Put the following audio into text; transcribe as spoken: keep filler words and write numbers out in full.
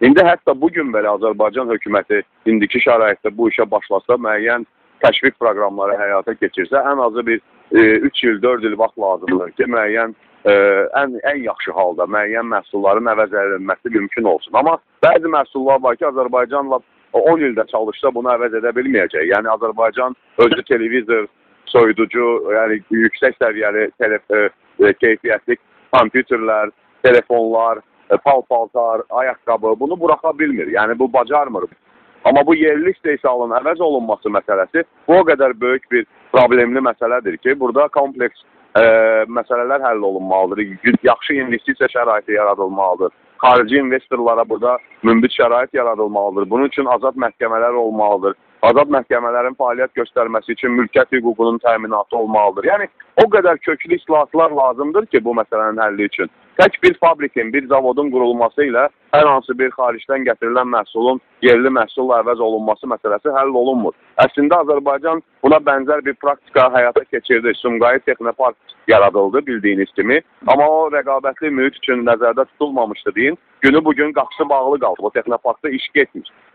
İndi hətta bugün belə Azərbaycan hökuməti indiki şəraitdə bu işə başlasa, müəyyən təşviq proqramları həyata keçirsə, ən azı bir üç il, dörd il vaxt lazımdır ki, müəyyən ən, ən yaxşı halda müəyyən məhsulların əvəz edilməsi mümkün olsun. Amma bəzi məhsullar var ki, Azərbaycanla on ildə çalışsa bunu əvəz edə bilməyəcək. Yəni Azərbaycan özü televizor, soyuducu, yəni yüksək səviyyəli keyfiyyətli kompüterlər, telefonlar, pal-paltar, ayaqqabı bunu buraxa bilmir. Yəni bu bacarmır. Amma bu yerli istehsalın əvəz olunması məsələsi bu o qədər böyük bir problemli məsələdir ki, burada kompleks e, məsələlər həll olunmalıdır. Yaxşı investisiya şəraiti yaradılmalıdır. Xarici investorlara burada münbit şərait yaradılmalıdır. Bunun üçün azad məhkəmələr olmalıdır. Azad məhkəmələrin fəaliyyət göstərməsi üçün mülkiyyət hüququnun təminatı olmalıdır. Yəni o qədər köklü islahatlar lazımdır ki, bu məsələnin həlli üçün. Tək bir fabrikin, bir zavodun qurulması ilə hər hansı bir xaricdən gətirilən məhsulun yerli məhsulla əvəz olunması məsələsi həll olunmur. Əslində Azərbaycan buna bənzər bir praktika həyata keçirdi. Sumqayıt Texnopark yaradıldı bildiyiniz kimi. Amma o rəqabətli mühit üçün nəzərdə tutulmamışdı deyin. Günü bugün qapısı bağlı qaldı. O Texnoparkda iş getmir.